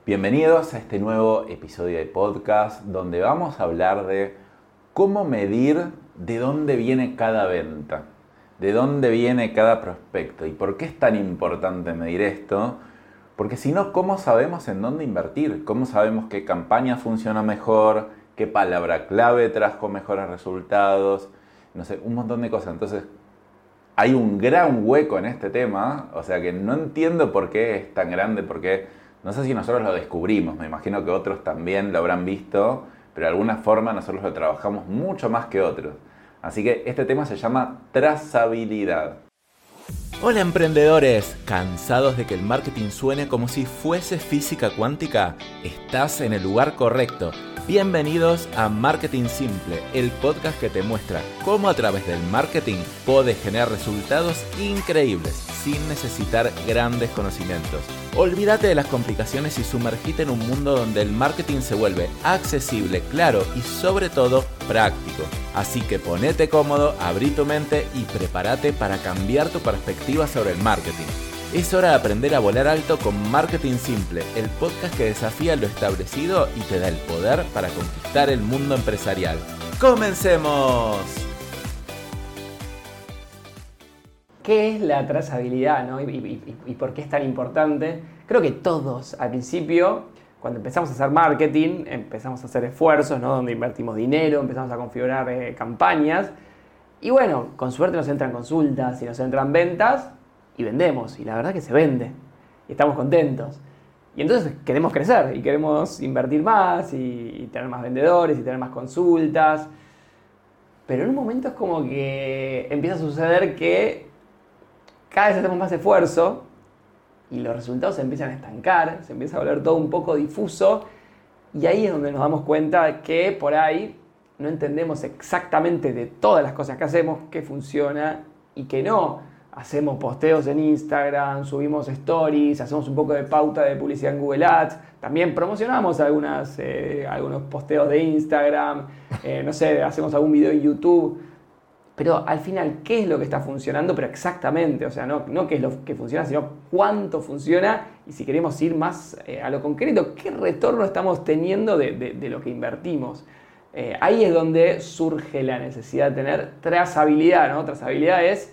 Bienvenidos a este nuevo episodio de podcast donde vamos a hablar de cómo medir de dónde viene cada venta, de dónde viene cada prospecto y por qué es tan importante medir esto. Porque si no, ¿cómo sabemos en dónde invertir? ¿Cómo sabemos qué campaña funciona mejor? ¿Qué palabra clave trajo mejores resultados? No sé, un montón de cosas. Entonces, hay un gran hueco en este tema, o sea que no entiendo por qué es tan grande, porque no sé si nosotros lo descubrimos, me imagino que otros también lo habrán visto, pero de alguna forma nosotros lo trabajamos mucho más que otros. Así que este tema se llama trazabilidad. Hola emprendedores, ¿cansados de que el marketing suene como si fuese física cuántica? Estás en el lugar correcto. Bienvenidos a Marketing Simple, el podcast que te muestra cómo a través del marketing podés generar resultados increíbles sin necesitar grandes conocimientos. Olvídate de las complicaciones y sumergite en un mundo donde el marketing se vuelve accesible, claro y sobre todo práctico. Así que ponete cómodo, abrí tu mente y prepárate para cambiar tu perspectiva sobre el marketing. Es hora de aprender a volar alto con Marketing Simple, el podcast que desafía lo establecido y te da el poder para conquistar el mundo empresarial. ¡Comencemos! ¿Qué es la trazabilidad, ¿no? ¿Y por qué es tan importante? Creo que todos al principio, cuando empezamos a hacer marketing, empezamos a hacer esfuerzos, ¿no? Donde invertimos dinero, empezamos a configurar campañas. Y bueno, con suerte nos entran consultas y nos entran ventas y vendemos. Y la verdad que se vende. Y estamos contentos. Y entonces queremos crecer y queremos invertir más y tener más vendedores y tener más consultas. Pero en un momento es como que empieza a suceder que cada vez hacemos más esfuerzo y los resultados se empiezan a estancar, se empieza a volver todo un poco difuso y ahí es donde nos damos cuenta que por ahí no entendemos exactamente de todas las cosas que hacemos, qué funciona y qué no. Hacemos posteos en Instagram, subimos stories, hacemos un poco de pauta de publicidad en Google Ads, también promocionamos algunos posteos de Instagram, no sé, hacemos algún video en YouTube. Pero al final, ¿qué es lo que está funcionando? Pero exactamente, o sea, no qué es lo que funciona, sino cuánto funciona y si queremos ir más a lo concreto, ¿qué retorno estamos teniendo de lo que invertimos? Ahí es donde surge la necesidad de tener trazabilidad, ¿no? Trazabilidad es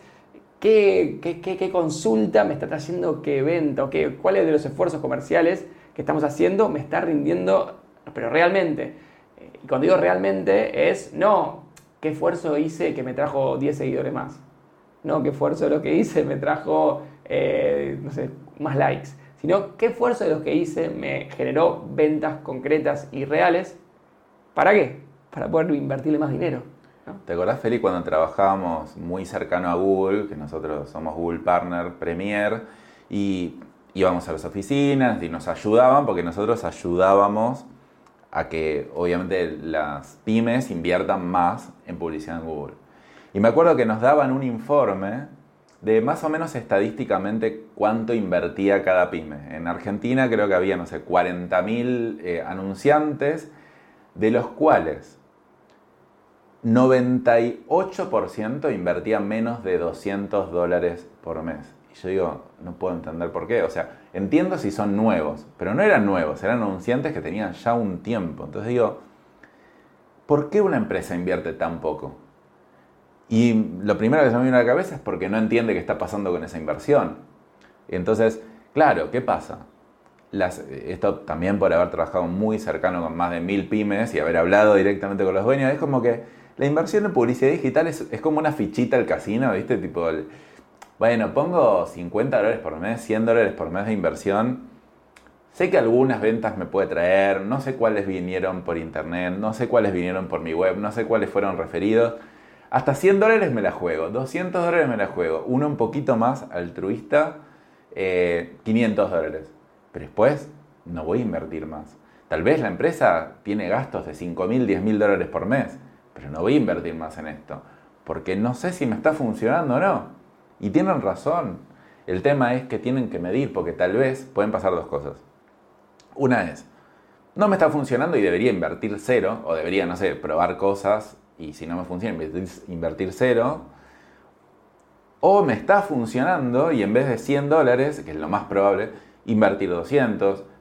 qué consulta me está trayendo, qué venta, cuáles de los esfuerzos comerciales que estamos haciendo me está rindiendo, pero realmente. Y cuando digo realmente es no qué esfuerzo hice que me trajo 10 seguidores más. No, qué esfuerzo de lo que hice me trajo, más likes. Sino, qué esfuerzo de lo que hice me generó ventas concretas y reales. ¿Para qué? Para poder invertirle más dinero, ¿no? ¿Te acordás, Feli, cuando trabajábamos muy cercano a Google, que nosotros somos Google Partner Premier, y íbamos a las oficinas y nos ayudaban, porque nosotros ayudábamos a que obviamente las pymes inviertan más en publicidad en Google. Y me acuerdo que nos daban un informe de más o menos estadísticamente cuánto invertía cada pyme. En Argentina creo que había, 40.000 anunciantes, de los cuales 98% invertían menos de $200 por mes. Y yo digo, no puedo entender por qué. O sea, entiendo si son nuevos, pero no eran nuevos, eran anunciantes que tenían ya un tiempo. Entonces digo, ¿por qué una empresa invierte tan poco? Y lo primero que se me viene a la cabeza es porque no entiende qué está pasando con esa inversión. Entonces, claro, ¿qué pasa? Esto también por haber trabajado muy cercano con más de 1.000 pymes y haber hablado directamente con los dueños, es como que la inversión en publicidad digital es como una fichita al casino, ¿viste? Tipo, bueno, pongo $50 por mes, $100 por mes de inversión. Sé que algunas ventas me puede traer, no sé cuáles vinieron por internet, no sé cuáles vinieron por mi web, no sé cuáles fueron referidos. Hasta $100 me la juego, $200 me la juego, uno un poquito más altruista, $500. Pero después no voy a invertir más. Tal vez la empresa tiene gastos de $5.000, $10.000 por mes, pero no voy a invertir más en esto, porque no sé si me está funcionando o no. Y tienen razón. El tema es que tienen que medir, porque tal vez pueden pasar dos cosas. Una es, no me está funcionando y debería invertir cero, o debería, probar cosas, y si no me funciona, invertir cero. O me está funcionando y en vez de $100, que es lo más probable, invertir 200,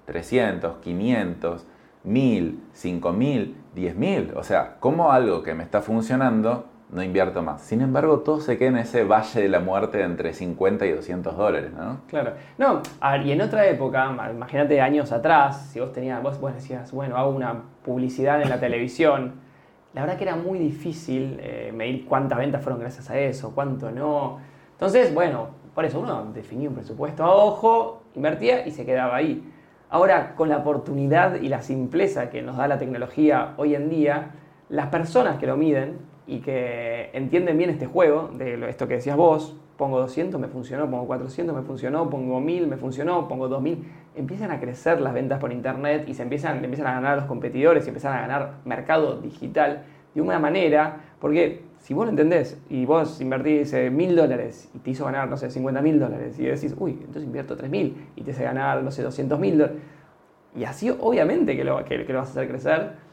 300, 500, 1000, 5000, 10.000. O sea, ¿cómo algo que me está funcionando no invierto más? Sin embargo, todo se queda en ese valle de la muerte de entre 50 y 200 dólares, ¿no? Claro. No, a ver, y en otra época, imagínate años atrás, si vos decías, bueno, hago una publicidad en la televisión. La verdad que era muy difícil medir cuántas ventas fueron gracias a eso, cuánto no. Entonces, bueno, por eso uno definía un presupuesto a ojo, invertía y se quedaba ahí. Ahora, con la oportunidad y la simpleza que nos da la tecnología hoy en día, las personas que lo miden y que entienden bien este juego, de esto que decías vos, pongo 200, me funcionó, pongo 400, me funcionó, pongo 1000, me funcionó, pongo 2000, empiezan a crecer las ventas por internet y empiezan a ganar a los competidores y empiezan a ganar mercado digital de una manera, porque si vos lo entendés y vos invertís $1.000 y te hizo ganar, no sé, $50.000 y decís, uy, entonces invierto 3.000 y te hace ganar, no sé, $200.000 y así obviamente que lo vas a hacer crecer.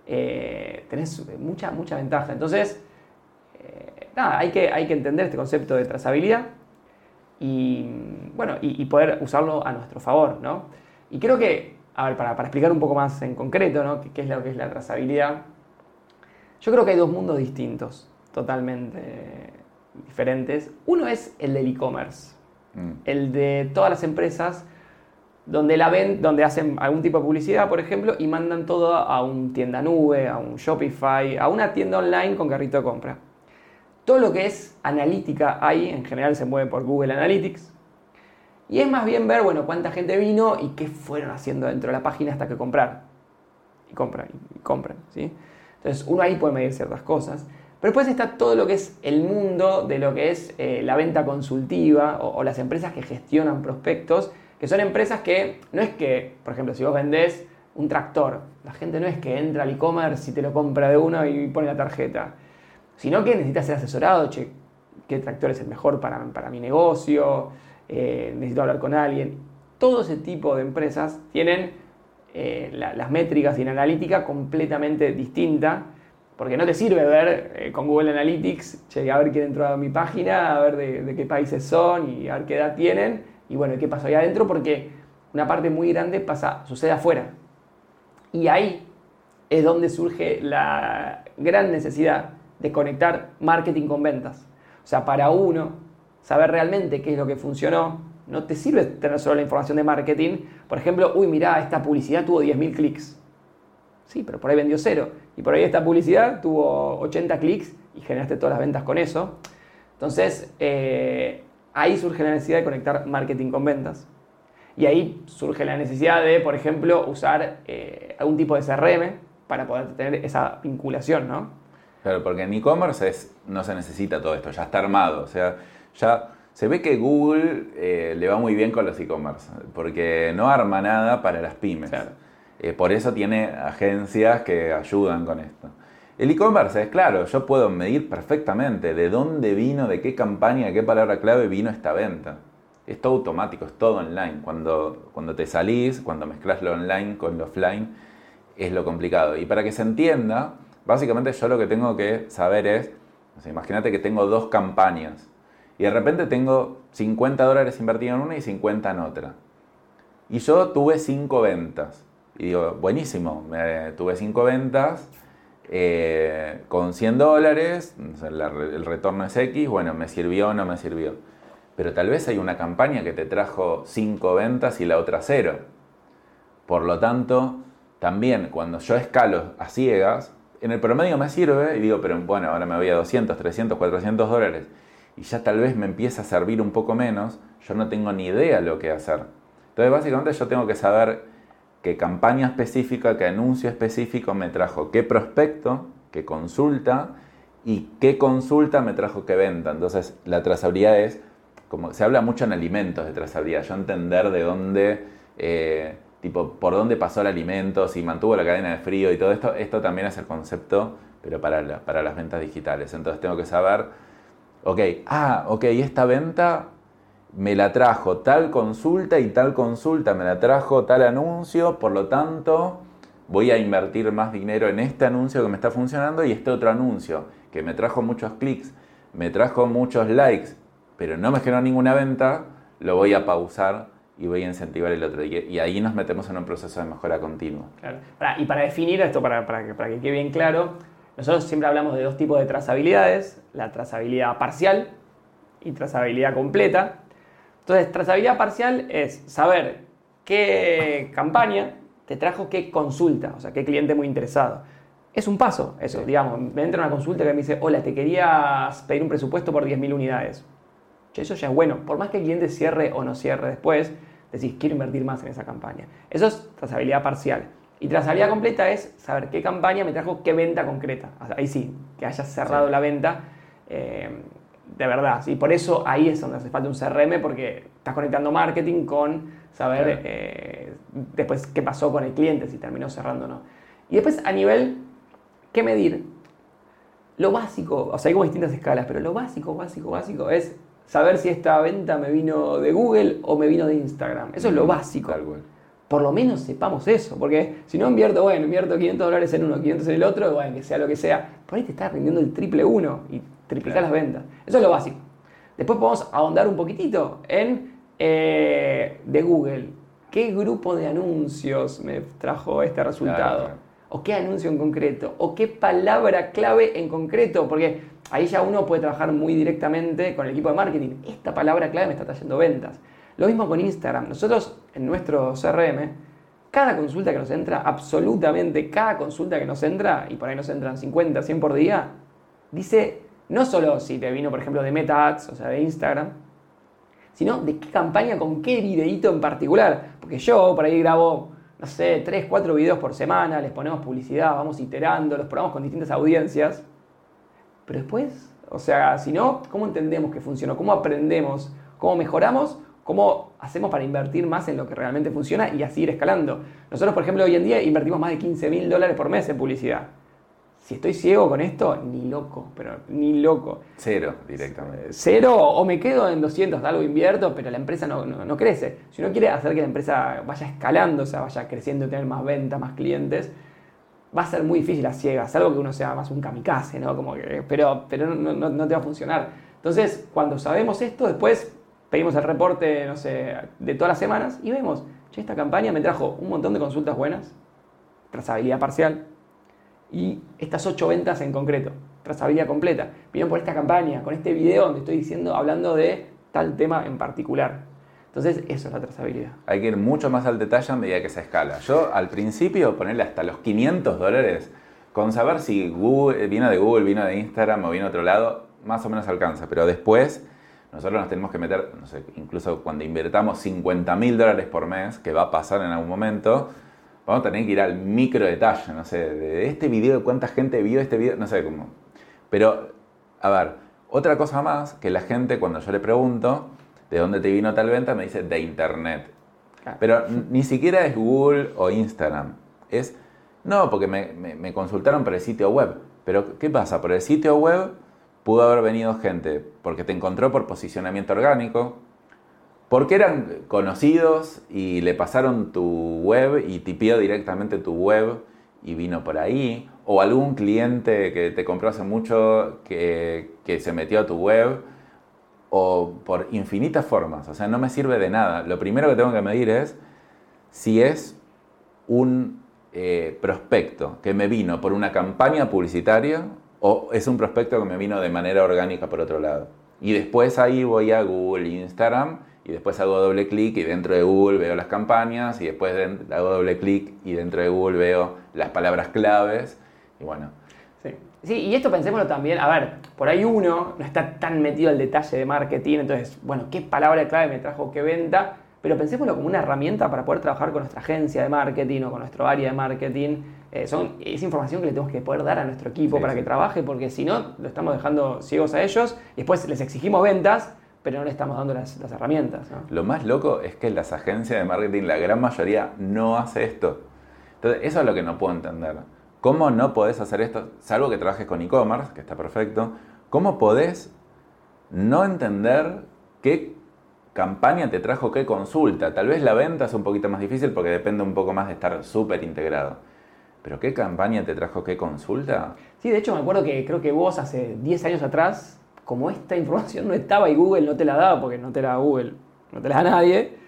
Tenés mucha ventaja. Entonces, nada, hay que entender este concepto de trazabilidad y, bueno, y poder usarlo a nuestro favor, ¿no? Y creo que, a ver, para explicar un poco más en concreto, ¿no? ¿Qué es lo que es la trazabilidad? Yo creo que hay dos mundos distintos, totalmente diferentes. Uno es el del e-commerce, el de todas las empresas donde hacen algún tipo de publicidad, por ejemplo, y mandan todo a un tienda nube, a un Shopify, a una tienda online con carrito de compra. Todo lo que es analítica ahí, en general se mueve por Google Analytics. Y es más bien ver, bueno, cuánta gente vino y qué fueron haciendo dentro de la página hasta que comprar. Y compran, ¿sí? Entonces, uno ahí puede medir ciertas cosas. Pero después está todo lo que es el mundo de lo que es la venta consultiva o las empresas que gestionan prospectos, que son empresas que no es que, por ejemplo, si vos vendés un tractor, la gente no es que entra al e-commerce y te lo compra de uno y pone la tarjeta, sino que necesita ser asesorado, che, qué tractor es el mejor para mi negocio, necesito hablar con alguien. Todo ese tipo de empresas tienen las métricas y la analítica completamente distinta, porque no te sirve ver con Google Analytics, che, a ver quién entró a mi página, a ver de qué países son y a ver qué edad tienen. Y bueno, ¿qué pasó ahí adentro? Porque una parte muy grande sucede afuera. Y ahí es donde surge la gran necesidad de conectar marketing con ventas. O sea, para uno saber realmente qué es lo que funcionó, no te sirve tener solo la información de marketing. Por ejemplo, uy, mirá, esta publicidad tuvo 10.000 clics. Sí, pero por ahí vendió 0. Y por ahí esta publicidad tuvo 80 clics y generaste todas las ventas con eso. Entonces, ahí surge la necesidad de conectar marketing con ventas. Y ahí surge la necesidad de, por ejemplo, usar algún tipo de CRM para poder tener esa vinculación, ¿no? Claro, porque en e-commerce no se necesita todo esto, ya está armado. O sea, ya se ve que Google le va muy bien con los e-commerce, porque no arma nada para las pymes. Claro. Por eso tiene agencias que ayudan con esto. El e-commerce es claro, yo puedo medir perfectamente de dónde vino, de qué campaña, de qué palabra clave vino esta venta. Es todo automático, es todo online. Cuando te salís, cuando mezclas lo online con lo offline, es lo complicado. Y para que se entienda, básicamente yo lo que tengo que saber es, o sea, imagínate que tengo 2 campañas y de repente tengo $50 invertidos en una y 50 en otra. Y yo tuve 5 ventas. Y digo, buenísimo, tuve 5 ventas. Con $100, el retorno es X, bueno, me sirvió o no me sirvió. Pero tal vez hay una campaña que te trajo 5 ventas y la otra 0. Por lo tanto, también cuando yo escalo a ciegas, en el promedio me sirve y digo, pero bueno, ahora me voy a 200, 300, $400 y ya tal vez me empieza a servir un poco menos, yo no tengo ni idea lo que hacer. Entonces básicamente yo tengo que saber qué campaña específica, qué anuncio específico me trajo qué prospecto, qué consulta y qué consulta me trajo qué venta. Entonces la trazabilidad es, como se habla mucho en alimentos de trazabilidad, yo entender de dónde, por dónde pasó el alimento, si mantuvo la cadena de frío y todo esto también es el concepto, pero para las ventas digitales. Entonces tengo que saber, ok, esta venta me la trajo tal consulta y tal consulta, me la trajo tal anuncio, por lo tanto voy a invertir más dinero en este anuncio que me está funcionando y este otro anuncio que me trajo muchos clics, me trajo muchos likes, pero no me generó ninguna venta, lo voy a pausar y voy a incentivar el otro. Y ahí nos metemos en un proceso de mejora continua. Claro. Y para definir esto, para que quede bien claro, nosotros siempre hablamos de dos tipos de trazabilidades, la trazabilidad parcial y trazabilidad completa. Entonces, trazabilidad parcial es saber qué campaña te trajo qué consulta, o sea, qué cliente muy interesado. Es un paso eso, Sí. digamos, me entra una consulta que me dice, hola, te querías pedir un presupuesto por 10.000 unidades. Che, eso ya es bueno, por más que el cliente cierre o no cierre después, decís, quiero invertir más en esa campaña. Eso es trazabilidad parcial. Y trazabilidad completa es saber qué campaña me trajo qué venta concreta. O sea, ahí sí, que hayas cerrado la venta de verdad. ¿Sí? Por eso ahí es donde hace falta un CRM, porque estás conectando marketing con saber después qué pasó con el cliente, si terminó cerrando o no. Y después a nivel, ¿qué medir? Lo básico, o sea, hay como distintas escalas, pero lo básico es saber si esta venta me vino de Google o me vino de Instagram. Eso es lo básico. Tal cual. Por lo menos sepamos eso, porque si no invierto $500 en uno, 500 en el otro, bueno, que sea lo que sea, por ahí te está rindiendo el triple uno y triplicar las ventas. Eso es lo básico. Después podemos ahondar un poquitito en de Google. ¿Qué grupo de anuncios me trajo este resultado? Claro. ¿O qué anuncio en concreto? ¿O qué palabra clave en concreto? Porque ahí ya uno puede trabajar muy directamente con el equipo de marketing. Esta palabra clave me está trayendo ventas. Lo mismo con Instagram. Nosotros en nuestro CRM, cada consulta que nos entra, absolutamente cada consulta que nos entra, y por ahí nos entran 50, 100 por día, dice no solo si te vino, por ejemplo, de Meta Ads, o sea, de Instagram, sino de qué campaña, con qué videíto en particular. Porque yo por ahí grabo, no sé, 3, 4 videos por semana, les ponemos publicidad, vamos iterando, los probamos con distintas audiencias. Pero después, o sea, si no, ¿cómo entendemos que funcionó? ¿Cómo aprendemos? ¿Cómo mejoramos? ¿Cómo hacemos para invertir más en lo que realmente funciona y así ir escalando? Nosotros, por ejemplo, hoy en día invertimos más de $15.000 por mes en publicidad. Si estoy ciego con esto, ni loco, pero ni loco. Cero directamente. Cero, o me quedo en 200, algo invierto, pero la empresa no crece. Si uno quiere hacer que la empresa vaya escalando, o sea, vaya creciendo, tener más ventas, más clientes, va a ser muy difícil a ciegas, salvo que uno sea más un kamikaze, ¿no? Como que, pero no te va a funcionar. Entonces, cuando sabemos esto, después pedimos el reporte, no sé, de todas las semanas y vemos, che, esta campaña me trajo un montón de consultas buenas, trazabilidad parcial, y estas 8 ventas en concreto, trazabilidad completa. Vinieron por esta campaña, con este video donde estoy hablando de tal tema en particular. Entonces, eso es la trazabilidad. Hay que ir mucho más al detalle a medida que se escala. Yo al principio ponerle hasta los $500, con saber si Google, vino de Google, vino de Instagram o vino de otro lado, más o menos alcanza. Pero después nosotros nos tenemos que meter, no sé, incluso cuando invertamos $50.000 por mes, que va a pasar en algún momento, vamos a tener que ir al micro detalle, no sé, de este video, cuánta gente vio este video, no sé cómo. Pero, a ver, otra cosa más que la gente cuando yo le pregunto de dónde te vino tal venta, me dice de internet. Claro. Pero ni siquiera es Google o Instagram. Es, no, porque me consultaron por el sitio web. Pero, ¿qué pasa? Por el sitio web pudo haber venido gente porque te encontró por posicionamiento orgánico, porque eran conocidos y le pasaron tu web y tipió directamente tu web y vino por ahí, o algún cliente que te compró hace mucho que se metió a tu web, o por infinitas formas. O sea, no me sirve de nada. Lo primero que tengo que medir es si es un prospecto que me vino por una campaña publicitaria o es un prospecto que me vino de manera orgánica por otro lado. Y después ahí voy a Google, Instagram, y después hago doble clic y dentro de Google veo las campañas y después hago doble clic y dentro de Google veo las palabras claves y bueno. Sí, y esto pensémoslo también, a ver, por ahí uno no está tan metido al detalle de marketing, entonces, bueno, ¿qué palabra clave me trajo qué venta? Pero pensémoslo como una herramienta para poder trabajar con nuestra agencia de marketing o con nuestro área de marketing. Es información que le tenemos que poder dar a nuestro equipo para que trabaje, porque si no, lo estamos dejando ciegos a ellos y después les exigimos ventas, pero no le estamos dando las herramientas, ¿no? Lo más loco es que las agencias de marketing, la gran mayoría, no hace esto. Entonces, eso es lo que no puedo entender. ¿Cómo no podés hacer esto? Salvo que trabajes con e-commerce, que está perfecto. ¿Cómo podés no entender qué campaña te trajo qué consulta? Tal vez la venta es un poquito más difícil porque depende un poco más de estar súper integrado. ¿Pero qué campaña te trajo qué consulta? Sí, de hecho me acuerdo que creo que vos hace 10 años atrás, como esta información no estaba y Google no te la daba, porque no te la da Google, no te la da nadie,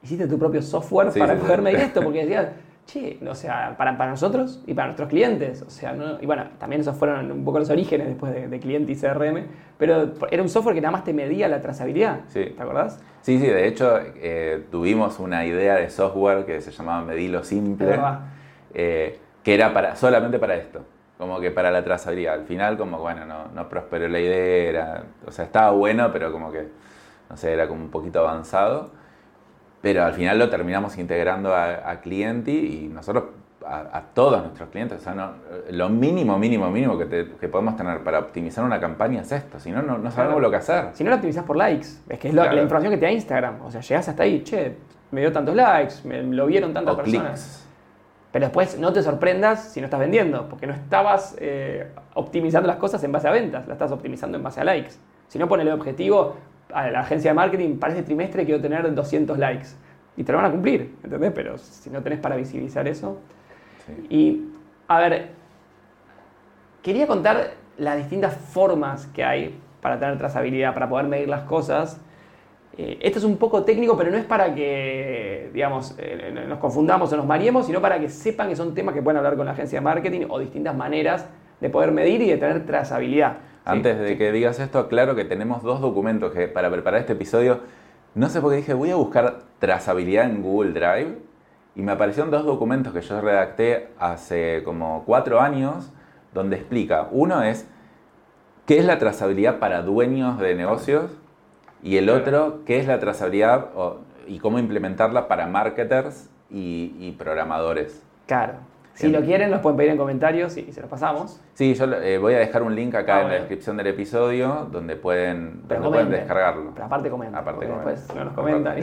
hiciste tu propio software para poder medir esto, porque decías, che, o sea, para nosotros y para nuestros clientes, o sea, ¿no? Y bueno, también esos fueron un poco los orígenes después de cliente y CRM, pero era un software que nada más te medía la trazabilidad, ¿te acordás? Sí, de hecho tuvimos una idea de software que se llamaba Medilo Simple, que era solamente para esto, como que para la trazabilidad. Al final como bueno, no prosperó la idea, o sea, estaba bueno, pero como que, no sé, era como un poquito avanzado. Pero al final lo terminamos integrando a Clienti y nosotros, a todos nuestros clientes, o sea, lo mínimo que podemos tener para optimizar una campaña es esto, si no, no sabemos lo que hacer. Si no lo optimizás por likes, es que es la información que te da Instagram, o sea, llegás hasta ahí, che, me dio tantos likes, lo vieron tantas personas. Clics. Pero después no te sorprendas si no estás vendiendo, porque no estabas optimizando las cosas en base a ventas, las estás optimizando en base a likes. Si no, ponele el objetivo a la agencia de marketing, para este trimestre quiero tener 200 likes. Y te lo van a cumplir, ¿entendés? Pero si no tenés para visibilizar eso. Sí. Y, a ver, quería contar las distintas formas que hay para tener trazabilidad, para poder medir las cosas. Esto es un poco técnico, pero no es para que, digamos, nos confundamos o nos mareemos, sino para que sepan que son temas que pueden hablar con la agencia de marketing o distintas maneras de poder medir y de tener trazabilidad. Antes de que digas esto, aclaro que tenemos 2 documentos que para preparar este episodio, no sé por qué dije, voy a buscar trazabilidad en Google Drive y me aparecieron 2 documentos que yo redacté hace como 4 años donde explica, uno es qué es la trazabilidad para dueños de negocios y el otro qué es la trazabilidad y cómo implementarla para marketers y programadores. Claro. Si lo quieren, los pueden pedir en comentarios y se los pasamos. Sí, yo voy a dejar un link acá en la descripción del episodio donde pueden descargarlo. Pero aparte comenten. Después no nos comentan.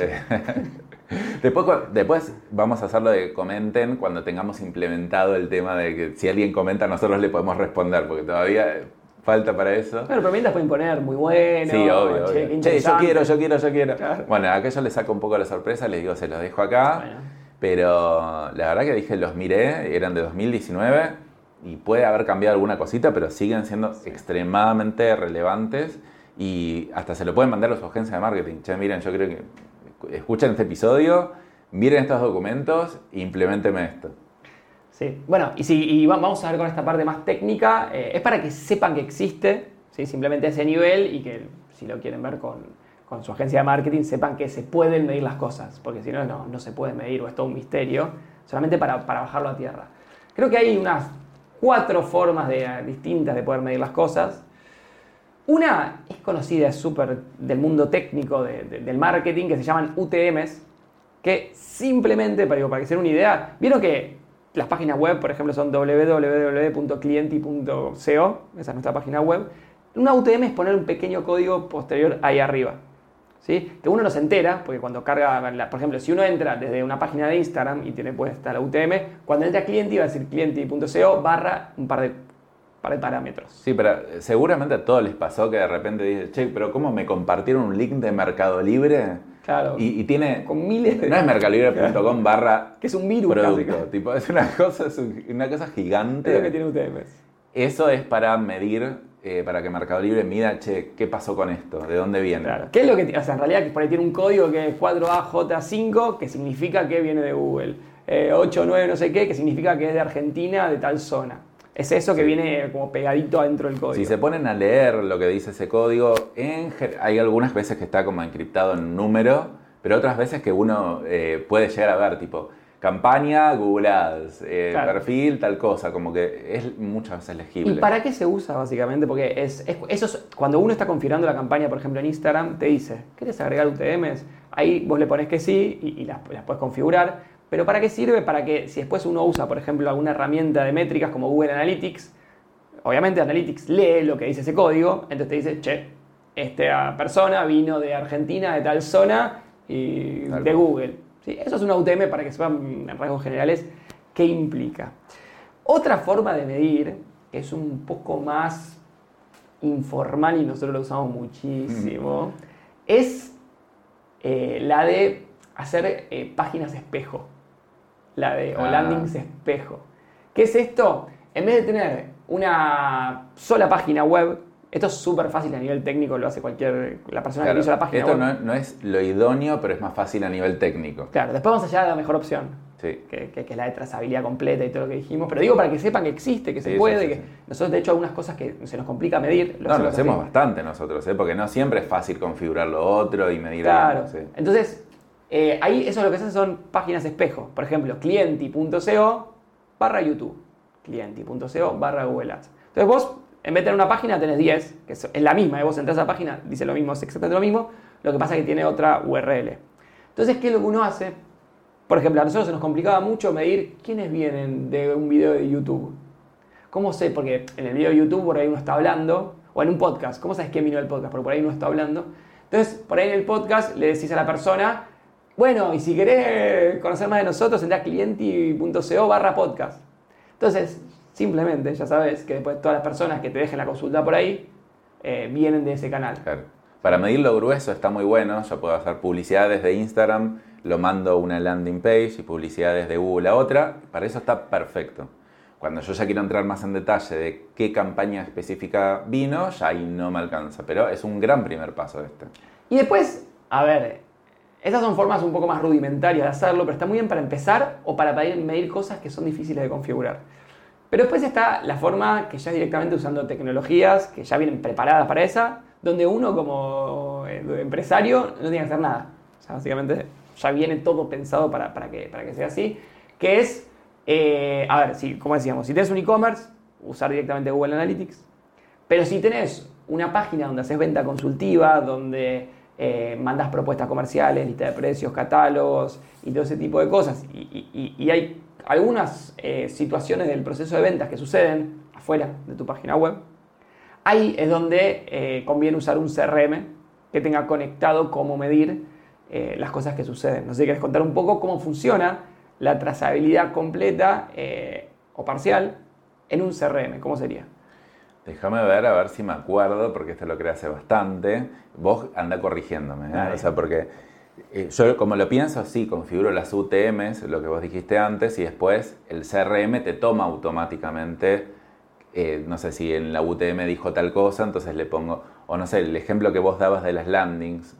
Después vamos a hacerlo de comenten cuando tengamos implementado el tema de que si alguien comenta nosotros le podemos responder, porque todavía falta para eso. Bueno, pero mientras pueden poner muy bueno. Sí, obvio. Che, yo quiero. Claro. Bueno, acá yo les saco un poco la sorpresa, les digo, se los dejo acá. Bueno. Pero la verdad que dije, los miré, eran de 2019 y puede haber cambiado alguna cosita, pero siguen siendo extremadamente relevantes y hasta se lo pueden mandar a su agencia de marketing. Che, miren, yo creo que escuchen este episodio, miren estos documentos e implementenme esto. Sí, bueno, y vamos a ver con esta parte más técnica, es para que sepan que existe, ¿sí? Simplemente ese nivel y que si lo quieren ver con su agencia de marketing, sepan que se pueden medir las cosas, porque si no, no se puede medir o es todo un misterio, solamente para bajarlo a tierra. Creo que hay unas 4 formas distintas de poder medir las cosas. Una es conocida, es súper del mundo técnico del marketing, que se llaman UTMs, que simplemente, para que se den una idea, vieron que las páginas web, por ejemplo, son www.clienti.co, esa es nuestra página web. Una UTM es poner un pequeño código posterior ahí arriba. ¿Sí? Que uno no se entera, porque cuando carga, por ejemplo, si uno entra desde una página de Instagram y tiene puesta la UTM, cuando entra a Clienti va a decir clienti.co / un par de parámetros. Sí, pero seguramente a todos les pasó que de repente dice, che, pero ¿cómo me compartieron un link de Mercado Libre? Claro. Y tiene... Con miles de... No es mercadolibre.com / que es un virus. Producto. Tipo, es una cosa gigante. Es lo que tiene UTMs. Eso es para medir... para que Mercado Libre mida, che, ¿qué pasó con esto? ¿De dónde viene? Claro. ¿Qué es lo que, o sea, en realidad por ahí tiene un código que es 4AJ5, que significa que viene de Google. 89 no sé qué, que significa que es de Argentina, de tal zona. Es eso que viene como pegadito adentro del código. Si se ponen a leer lo que dice ese código, hay algunas veces que está como encriptado en número, pero otras veces que uno puede llegar a ver, tipo... Campaña, Google Ads, claro. Perfil, tal cosa, como que es muchas veces legible. ¿Y para qué se usa básicamente? Porque eso es cuando uno está configurando la campaña, por ejemplo en Instagram, te dice, ¿quieres agregar UTMs? Ahí vos le pones que sí y las puedes configurar. Pero ¿para qué sirve? Para que si después uno usa, por ejemplo, alguna herramienta de métricas como Google Analytics, obviamente Analytics lee lo que dice ese código, entonces te dice, che, esta persona vino de Argentina, de tal zona y de Google. ¿Sí? Eso es una UTM para que sepan en rasgos generales qué implica. Otra forma de medir, que es un poco más informal y nosotros lo usamos muchísimo, es la de hacer páginas espejo, o landings espejo. ¿Qué es esto? En vez de tener una sola página web Esto es súper fácil a nivel técnico, lo hace la persona Claro, que hizo la página esto web. no es lo idóneo, pero es más fácil a nivel técnico. Claro, después vamos allá a la mejor opción, Sí. que es la de trazabilidad completa y todo lo que dijimos. Pero digo para que sepan que existe, que se Sí, puede, sí, sí, que sí. nosotros de hecho algunas cosas que se nos complica medir. Lo hacemos así. bastante nosotros, porque no siempre es fácil configurar lo otro y medir Claro. bien. Sí. Entonces, ahí eso lo que se hace son páginas espejo. Por ejemplo, clienti.co/YouTube. Clienti.co/Google Ads. Entonces vos, en vez de tener una página, tenés 10, que es la misma. Vos entras a la página, dice lo mismo, es exactamente lo mismo. Lo que pasa es que tiene otra URL. Entonces, ¿qué es lo que uno hace? Por ejemplo, a nosotros se nos complicaba mucho medir quiénes vienen de un video de YouTube. ¿Cómo sé? Porque en el video de YouTube por ahí uno está hablando, o en un podcast, ¿cómo sabes quién vino del podcast? Porque por ahí uno está hablando. Entonces, por ahí en el podcast le decís a la persona, bueno, y si querés conocer más de nosotros, entra a clienti.co/podcast. Entonces, simplemente ya sabes que después todas las personas que te dejen la consulta por ahí vienen de ese canal. Claro. Para medir lo grueso está muy bueno. Yo puedo hacer publicidad desde Instagram, lo mando a una landing page y publicidad desde Google a otra. Para eso está perfecto. Cuando yo ya quiero entrar más en detalle de qué campaña específica vino, ya ahí no me alcanza. Pero es un gran primer paso este. Y después, a ver, estas son formas un poco más rudimentarias de hacerlo, pero está muy bien para empezar o para medir cosas que son difíciles de configurar. Pero después está la forma que ya es directamente usando tecnologías que ya vienen preparadas para esa, donde uno como empresario no tiene que hacer nada. O sea, básicamente ya viene todo pensado para que sea así, que es, a ver, sí, como decíamos, si tenés un e-commerce, usar directamente Google Analytics, pero si tenés una página donde haces venta consultiva, donde mandas propuestas comerciales, lista de precios, catálogos y todo ese tipo de cosas, y hay algunas situaciones del proceso de ventas que suceden afuera de tu página web, ahí es donde conviene usar un CRM que tenga conectado cómo medir las cosas que suceden. No sé si querés contar un poco cómo funciona la trazabilidad completa o parcial en un CRM. ¿Cómo sería? Déjame ver, a ver si me acuerdo, porque esto lo creé hace bastante. Vos anda corrigiéndome, ¿eh? O sea, porque yo como lo pienso, sí, configuro las UTMs, lo que vos dijiste antes, y después el CRM te toma automáticamente, no sé si en la UTM dijo tal cosa, entonces le pongo, o no sé, el ejemplo que vos dabas de las landings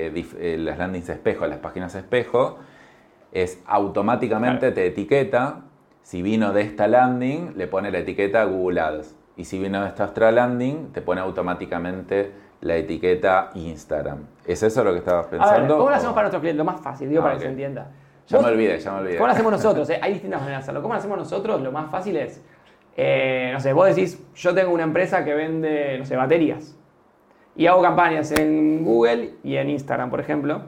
espejo, las páginas espejo, es automáticamente Claro. te etiqueta, si vino de esta landing, le pone la etiqueta Google Ads. Y si vino de esta otra landing, te pone automáticamente la etiqueta Instagram. ¿Es eso lo que estabas A ver, pensando? ¿cómo lo hacemos para nuestros clientes? Lo más fácil, digo, para ok. que se entienda. Ya Vos- me olvidé. ¿Cómo lo hacemos nosotros? Hay distintas maneras de hacerlo. ¿Cómo lo hacemos nosotros? Lo más fácil es, no sé, vos decís, yo tengo una empresa que vende, no sé, baterías. Y hago campañas en Google y en Instagram, por ejemplo.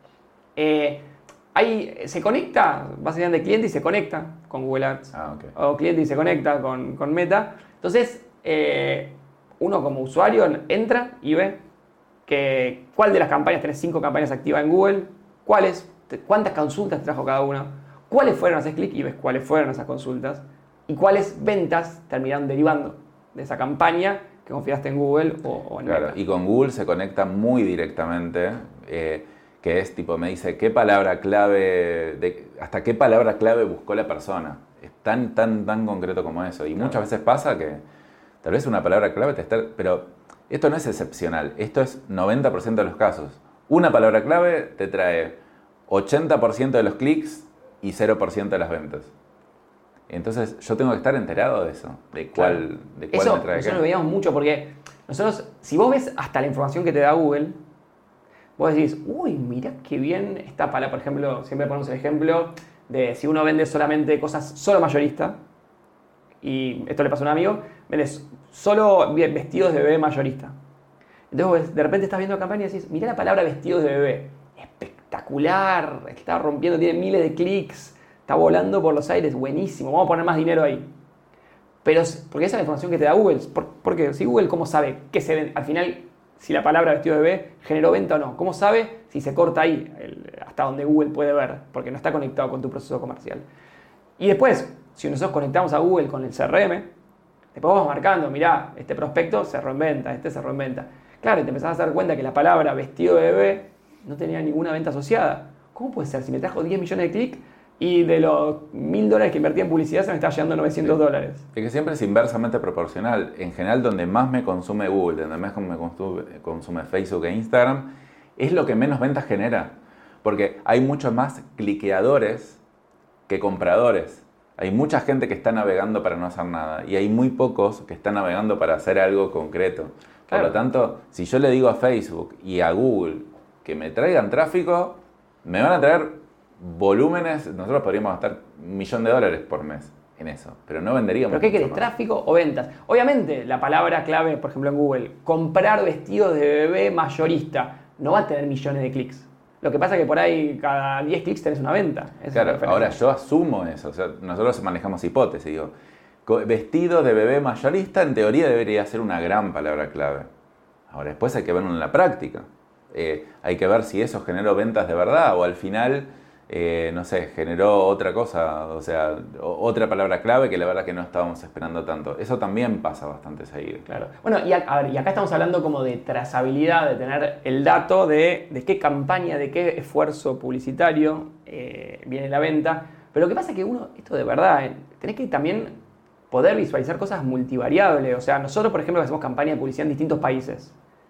Ahí se conecta, básicamente cliente y se conecta con Google Ads. Ah, ok. O cliente y se conecta con Meta. Entonces, uno como usuario entra y ve cuál de las campañas, tenés 5 campañas activas en Google, cuántas consultas trajo cada una, cuáles fueron, haces clic y ves cuáles fueron esas consultas y cuáles ventas terminaron derivando de esa campaña que confiaste en Google o en Claro, Meta. y con Google se conecta muy directamente, que es tipo, me dice qué palabra clave, hasta qué palabra clave buscó la persona. Es tan concreto como eso. Y muchas veces pasa que tal vez una palabra clave te está... Pero esto no es excepcional, esto es 90% de los casos. Una palabra clave te trae 80% de los clics y 0% de las ventas. Entonces yo tengo que estar enterado de eso, de cuál me trae Eso qué. nosotros lo veíamos mucho porque nosotros, si vos ves hasta la información que te da Google, vos decís, uy, mirá qué bien esta palabra. Por ejemplo, siempre ponemos el ejemplo de si uno vende solamente cosas solo mayorista, y esto le pasó a un amigo, vendes solo vestidos de bebé mayorista. Entonces vos de repente estás viendo la campaña y decís, mirá la palabra vestidos de bebé, espectacular, está rompiendo, tiene miles de clics, está volando por los aires, buenísimo, vamos a poner más dinero ahí. Pero, porque esa es la información que te da Google. Porque si Google, ¿cómo sabe qué se vende? Al final, si la palabra vestido de bebé generó venta o no. ¿Cómo sabe si se corta ahí? Hasta donde Google puede ver, porque no está conectado con tu proceso comercial. Y después, si nosotros conectamos a Google con el CRM, después vamos marcando, mirá, este prospecto cerró en venta, este cerró en venta. Claro, y te empezás a dar cuenta que la palabra vestido de bebé no tenía ninguna venta asociada. ¿Cómo puede ser? Si me trajo 10 millones de clics, y de los $1.000 que invertí en publicidad se me está llegando $900. Es que siempre es inversamente proporcional. En general, donde más me consume Google, donde más me consume Facebook e Instagram, es lo que menos ventas genera. Porque hay muchos más cliqueadores que compradores. Hay mucha gente que está navegando para no hacer nada y hay muy pocos que están navegando para hacer algo concreto. Por lo tanto, si yo le digo a Facebook y a Google que me traigan tráfico, me van a traer volúmenes. Nosotros podríamos gastar $1 millón por mes en eso, pero no venderíamos. ¿Pero qué querés? ¿Tráfico o ventas? Obviamente, la palabra clave, por ejemplo en Google, comprar vestidos de bebé mayorista, no va a tener millones de clics. Lo que pasa es que por ahí cada 10 clics tenés una venta. Claro, ahora yo asumo eso. O sea, nosotros manejamos hipótesis. Digo, vestido de bebé mayorista en teoría debería ser una gran palabra clave. Ahora después hay que verlo en la práctica. Hay que ver si eso generó ventas de verdad o al final, no sé, generó otra cosa. O sea, otra palabra clave que la verdad que no estábamos esperando tanto. Eso también pasa bastante seguido. Claro. Bueno, y acá estamos hablando como de trazabilidad, de tener el dato de qué campaña, de qué esfuerzo publicitario viene la venta. Pero lo que pasa es que esto de verdad, tenés que también poder visualizar cosas multivariables. O sea, nosotros, por ejemplo, hacemos campaña de publicidad en distintos países.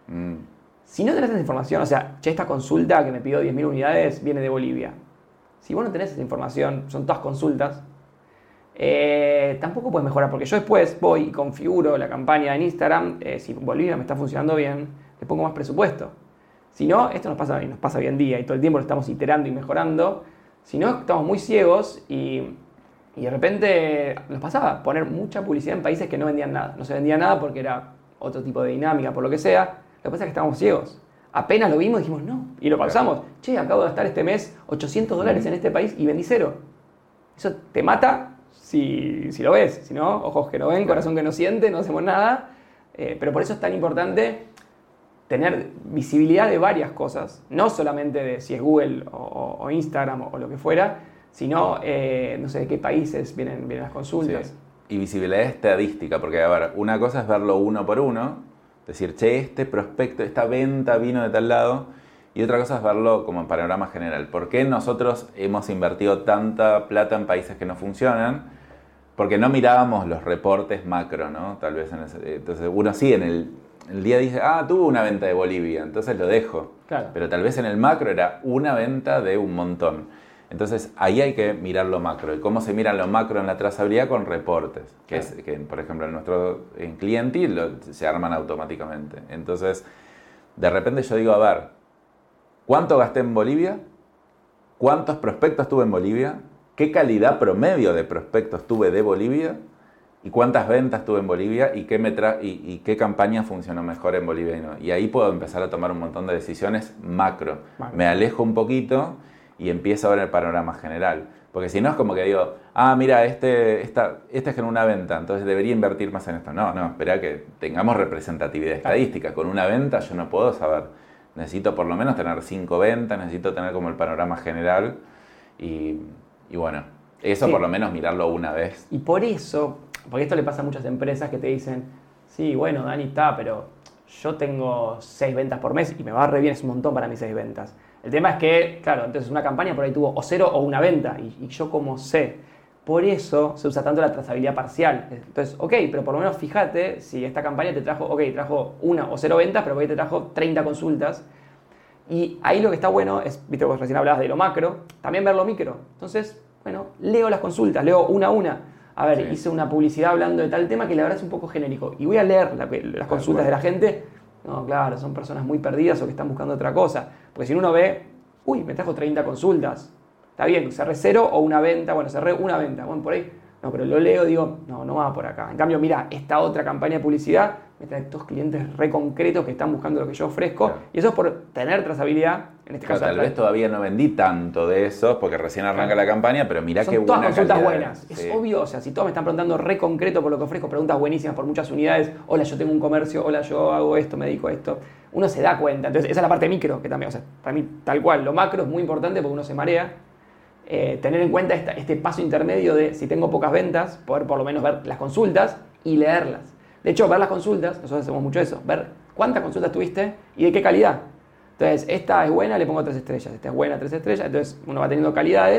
Si no tenés esa información, o sea, esta consulta que me pidió 10.000 unidades viene de Bolivia. Si vos no tenés esa información, son todas consultas, tampoco puedes mejorar, porque yo después voy y configuro la campaña en Instagram, si Bolivia me está funcionando bien, le pongo más presupuesto. Si no, esto nos pasa hoy en día y todo el tiempo lo estamos iterando y mejorando. Si no, estamos muy ciegos y de repente nos pasaba poner mucha publicidad en países que no vendían nada. No se vendía nada porque era otro tipo de dinámica, por lo que sea. Lo que pasa es que estábamos ciegos. Apenas lo vimos dijimos no. Y lo pausamos. Che, acabo de gastar este mes $800 en este país y vendí 0. Eso te mata si lo ves. Si no, ojos que no ven, corazón que no siente, no hacemos nada. Pero por eso es tan importante tener visibilidad de varias cosas. No solamente de si es Google o Instagram o lo que fuera, sino, no sé, de qué países vienen las consultas. Sí. Y visibilidad estadística, porque a ver, una cosa es verlo uno por uno, decir, che, este prospecto, esta venta vino de tal lado, y otra cosa es verlo como en panorama general. ¿Por qué nosotros hemos invertido tanta plata en países que no funcionan? Porque no mirábamos los reportes macro, ¿no? Tal vez entonces uno sí en el día dice, tuvo una venta de Bolivia, entonces lo dejo. Claro. Pero tal vez en el macro era una venta de un montón. Entonces ahí hay que mirar lo macro. ¿Y cómo se mira lo macro en la trazabilidad? Con reportes, que es que por ejemplo en Clienty se arman automáticamente. Entonces de repente yo digo, a ver, ¿cuánto gasté en Bolivia? ¿Cuántos prospectos tuve en Bolivia? ¿Qué calidad promedio de prospectos tuve de Bolivia? ¿Y cuántas ventas tuve en Bolivia? ¿Y qué campaña funcionó mejor en Bolivia? Y ahí puedo empezar a tomar un montón de decisiones macro. Me alejo un poquito y empiezo a ver el panorama general. Porque si no es como que digo, mira, este generó una venta, entonces debería invertir más en esto. No, espera que tengamos representatividad estadística. Con una venta yo no puedo saber. Necesito por lo menos tener 5 ventas, necesito tener como el panorama general. Y bueno, eso por lo menos mirarlo una vez. Y por eso, porque esto le pasa a muchas empresas que te dicen, sí, bueno, Dani, está, pero yo tengo 6 ventas por mes y me va re bien, es un montón para mí 6 ventas. El tema es que, claro, entonces una campaña por ahí tuvo o 0 o una venta, y yo como sé. Por eso se usa tanto la trazabilidad parcial. Entonces, ok, pero por lo menos fíjate si esta campaña te trajo 1 o 0 ventas, pero por ahí te trajo 30 consultas. Y ahí lo que está bueno es, viste, vos recién hablabas de lo macro, también ver lo micro. Entonces, bueno, leo las consultas, leo una a una. A ver, hice una publicidad hablando de tal tema que la verdad es un poco genérico. Y voy a leer las consultas de la gente. No, claro, son personas muy perdidas o que están buscando otra cosa. Porque si uno ve, me trajo 30 consultas. Está bien, cerré 0 o una venta. Bueno, cerré una venta. Bueno, por ahí. No, pero lo leo, digo, no va por acá. En cambio, mira, esta otra campaña de publicidad me trae 2 clientes re concretos que están buscando lo que yo ofrezco. Claro. Y eso es por tener trazabilidad. En este caso, tal vez todavía no vendí tanto de esos porque recién arranca la campaña, pero mirá que buena todas consultas calidad. Buenas. Es obvio, o sea, si todos me están preguntando re concreto por lo que ofrezco, preguntas buenísimas por muchas unidades. Hola, yo tengo un comercio. Hola, yo hago esto, me dedico a esto. Uno se da cuenta. Entonces, esa es la parte micro que también, o sea, para mí, tal cual. Lo macro es muy importante porque uno se marea. Tener en cuenta este paso intermedio de, si tengo pocas ventas, poder por lo menos ver las consultas y leerlas. De hecho, ver las consultas, nosotros hacemos mucho eso, ver cuántas consultas tuviste y de qué calidad. Entonces, esta es buena, le pongo 3 estrellas, esta es buena, 3 estrellas, entonces uno va teniendo calidades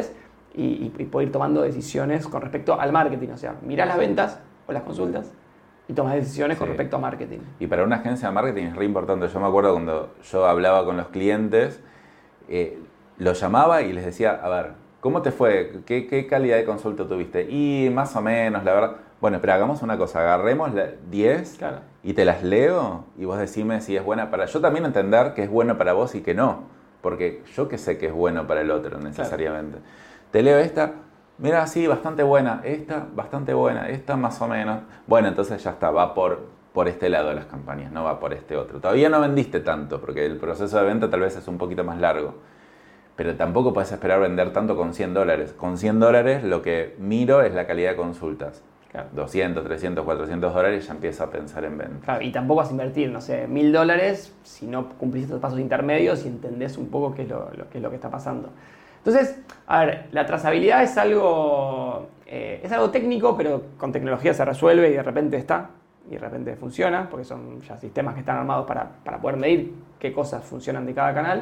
y poder ir tomando decisiones con respecto al marketing. O sea, mirás las ventas o las consultas y tomas decisiones con respecto a marketing. Y para una agencia de marketing es re importante. Yo me acuerdo cuando yo hablaba con los clientes, los llamaba y les decía, a ver, ¿cómo te fue? ¿Qué calidad de consulta tuviste? Y más o menos, la verdad. Bueno, pero hagamos una cosa, agarremos 10 y te las leo y vos decime si es buena para yo también entender que es bueno para vos y que no, porque yo que sé que es bueno para el otro necesariamente. Te leo esta, mira, sí, bastante buena, esta, bastante buena, esta más o menos. Bueno, entonces ya está, va por este lado de las campañas, no va por este otro. Todavía no vendiste tanto, porque el proceso de venta tal vez es un poquito más largo. Pero tampoco puedes esperar vender tanto con $100. Con $100 lo que miro es la calidad de consultas. Claro. 200, 300, $400 ya empiezo a pensar en venta. Claro, y tampoco vas a invertir, no sé, $1.000 si no cumplís estos pasos intermedios y entendés un poco qué es lo que está pasando. Entonces, a ver, la trazabilidad es algo técnico, pero con tecnología se resuelve y de repente está, y de repente funciona, porque son ya sistemas que están armados para poder medir qué cosas funcionan de cada canal.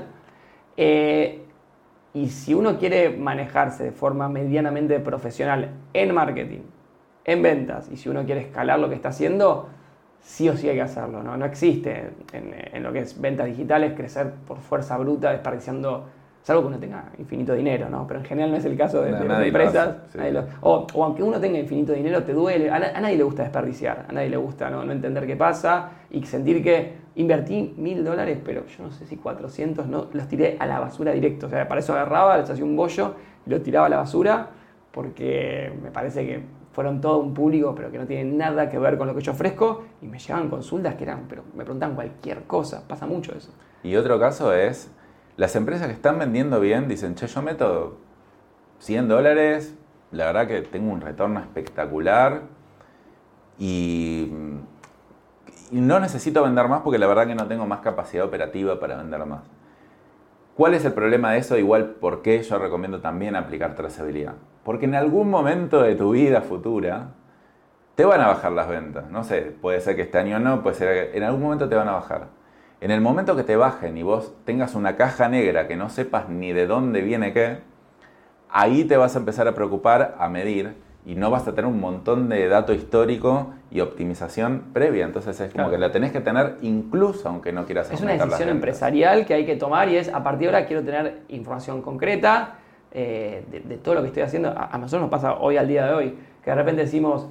Y si uno quiere manejarse de forma medianamente profesional en marketing, en ventas, y si uno quiere escalar lo que está haciendo, sí o sí hay que hacerlo, ¿no? No existe en lo que es ventas digitales crecer por fuerza bruta desperdiciando, salvo que uno tenga infinito dinero, ¿no? Pero en general no es el caso de las empresas. Sí. O aunque uno tenga infinito dinero, te duele. A nadie le gusta desperdiciar, a nadie le gusta no entender qué pasa y sentir que invertí $1.000, pero yo no sé si 400 no los tiré a la basura directo. O sea, para eso agarraba, les hacía un bollo y lo tiraba a la basura porque me parece que fueron todo un público, pero que no tienen nada que ver con lo que yo ofrezco, y me llegaban consultas que pero me preguntaban cualquier cosa, pasa mucho eso. Y otro caso es, las empresas que están vendiendo bien dicen, che, yo meto $100, la verdad que tengo un retorno espectacular y no necesito vender más porque la verdad que no tengo más capacidad operativa para vender más. ¿Cuál es el problema de eso? Igual, ¿por qué yo recomiendo también aplicar trazabilidad? Porque en algún momento de tu vida futura te van a bajar las ventas. No sé, puede ser que este año no, puede ser que en algún momento te van a bajar. En el momento que te bajen y vos tengas una caja negra que no sepas ni de dónde viene qué, ahí te vas a empezar a preocupar, a medir, y no vas a tener un montón de dato histórico y optimización previa. Entonces es como que la tenés que tener incluso aunque no quieras aumentar las ventas. Es una decisión empresarial que hay que tomar y es, a partir de ahora quiero tener información concreta de todo lo que estoy haciendo. A nosotros nos pasa hoy al día de hoy, que de repente decimos,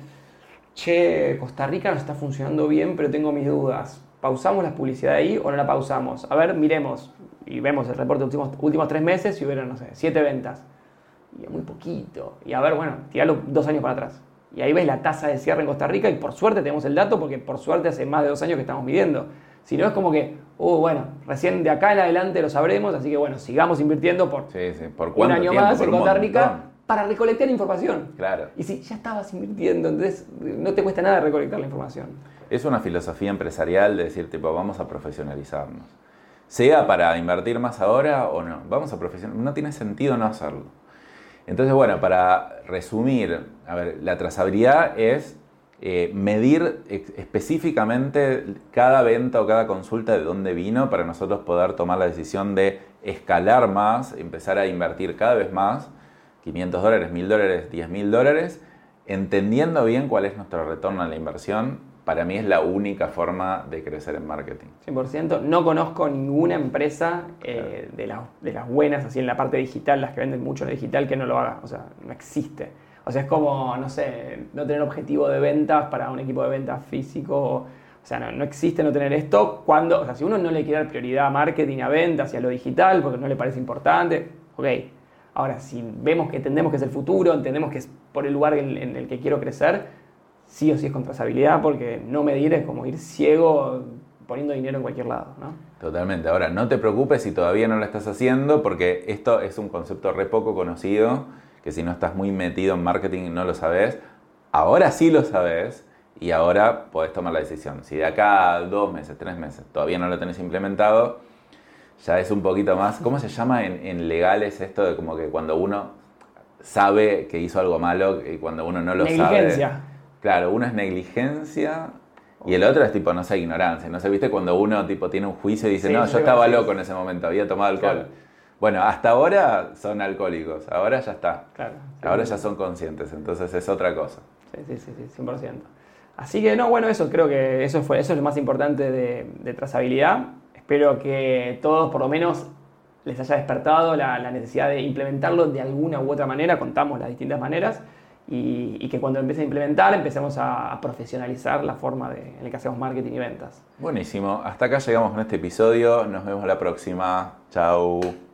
che, Costa Rica no está funcionando bien, pero tengo mis dudas. ¿Pausamos la publicidad ahí o no la pausamos? A ver, miremos. Y vemos el reporte de los últimos 3 meses y hubieron, no sé, 7 ventas. Y es muy poquito. Y a ver, bueno, tiralo 2 años para atrás. Y ahí ves la tasa de cierre en Costa Rica y por suerte tenemos el dato porque por suerte hace más de 2 años que estamos midiendo. Si no es como que, bueno, recién de acá en adelante lo sabremos, así que bueno, sigamos invirtiendo por un año más en Costa Rica para recolectar información. Claro. Y si ya estabas invirtiendo, entonces no te cuesta nada recolectar la información. Es una filosofía empresarial de decir, tipo, vamos a profesionalizarnos. Sea para invertir más ahora o no, vamos a profesionalizarnos. No tiene sentido no hacerlo. Entonces, bueno, para resumir, a ver, la trazabilidad es medir específicamente cada venta o cada consulta de dónde vino para nosotros poder tomar la decisión de escalar más, empezar a invertir cada vez más, $500, $1.000, $10.000, entendiendo bien cuál es nuestro retorno a la inversión. Para mí es la única forma de crecer en marketing. 100%. No conozco ninguna empresa de las buenas, así en la parte digital, las que venden mucho en el digital, que no lo haga. O sea, no existe. O sea, es como, no sé, no tener objetivo de ventas para un equipo de ventas físico. O sea, no existe no tener esto. Cuando, o sea, si uno no le quiere dar prioridad a marketing, a ventas y a lo digital, porque no le parece importante, ok. Ahora, si vemos que entendemos que es el futuro, entendemos que es por el lugar en el que quiero crecer, sí o sí es con trazabilidad, porque no medir es como ir ciego poniendo dinero en cualquier lado, ¿no? Totalmente. Ahora, no te preocupes si todavía no lo estás haciendo, porque esto es un concepto re poco conocido, que si no estás muy metido en marketing no lo sabes. Ahora sí lo sabes y ahora podés tomar la decisión. Si de acá a 2 meses, 3 meses todavía no lo tenés implementado, ya es un poquito más... ¿Cómo se llama en legales esto de como que cuando uno sabe que hizo algo malo y cuando uno no lo sabe? Negligencia. Claro, uno es negligencia y el otro es tipo, no sé, ignorancia. No sé, ¿viste? Cuando uno tipo tiene un juicio y dice, no, yo estaba loco en ese momento, había tomado alcohol. Claro. Bueno, hasta ahora son alcohólicos, ahora ya está. Claro. Ahora ya son conscientes, entonces es otra cosa. Sí, 100%. Así que no, bueno, eso creo que eso es lo más importante de trazabilidad. Espero que todos por lo menos les haya despertado la necesidad de implementarlo de alguna u otra manera, contamos las distintas maneras, y que cuando empiece a implementar empecemos a profesionalizar la forma en la que hacemos marketing y ventas. Buenísimo, hasta acá llegamos con este episodio, nos vemos la próxima, chau.